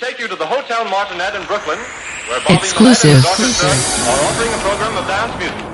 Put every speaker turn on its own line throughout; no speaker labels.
take you to the Hotel Martinet in Brooklyn, where Bobby
Exclusive.
Millett and his orchestra are offering a program of dance music.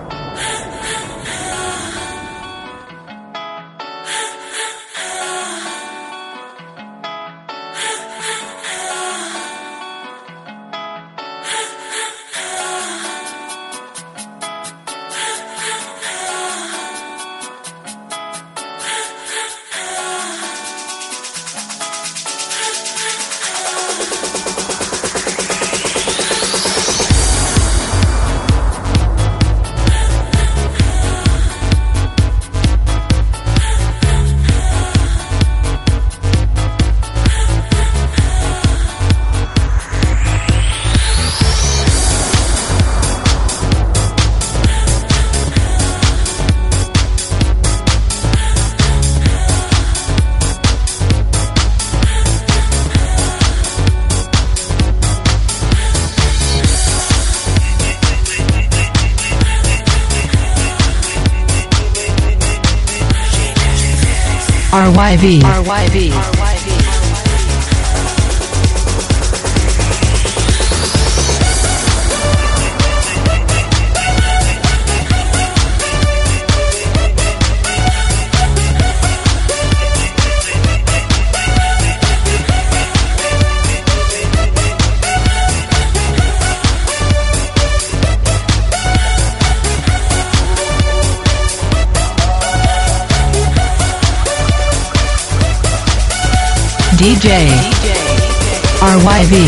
RYV. DJ RYV.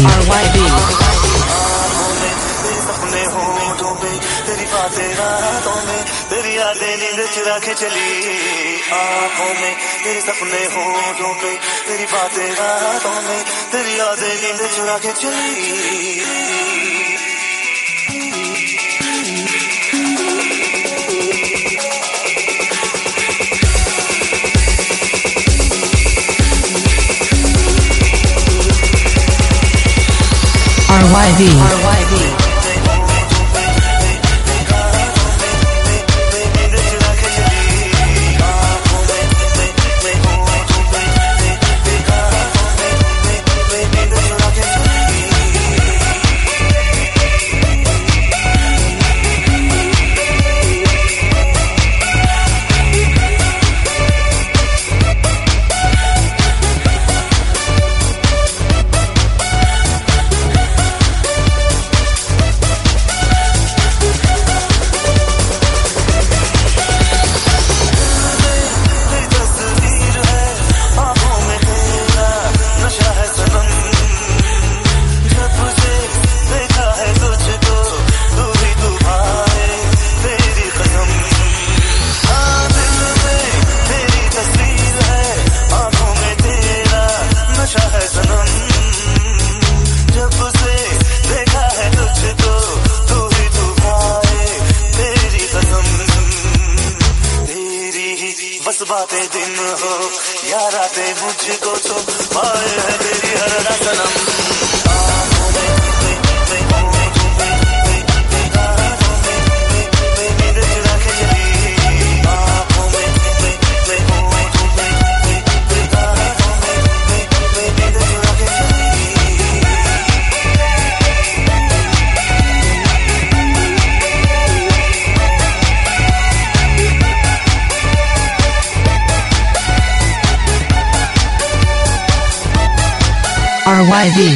सपने होठों पे तेरी बातें रातों में तेरी यादें नींद चुरा के चली आँखों में तेरे सपने होठों पे तेरी बातें रातों में तेरी यादें नींद चुरा के चली
RYV. बस बातें दिन हो या रातें मुझको तो पाए है तेरी हर रात सनम RYV.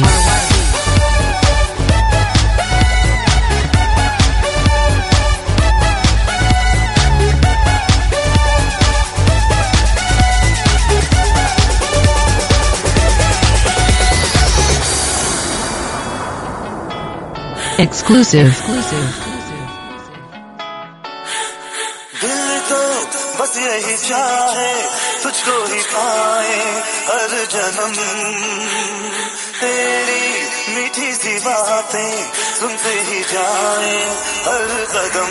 Exclusive.
दिल तो बस यही चाहे तुझको ही पाए हर जन्म तेरी मीठी सी बातें सुनते ही जाए हर कदम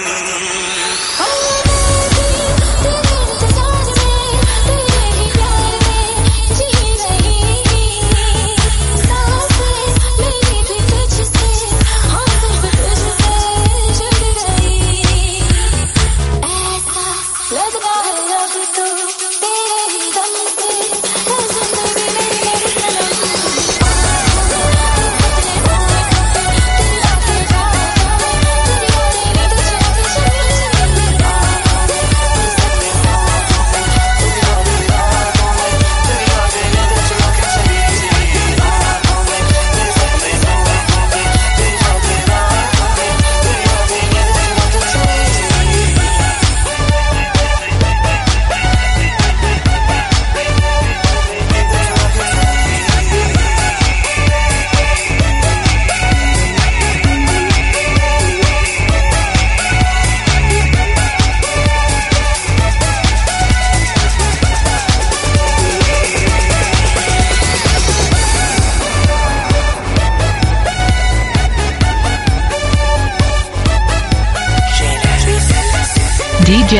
DJ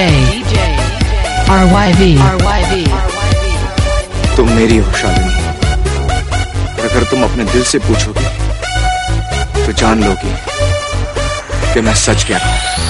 RYV
तुम मेरी हो शालिनी, और अगर तुम अपने दिल से पूछोगे तो जान लोगी कि मैं सच कह रहा हूं।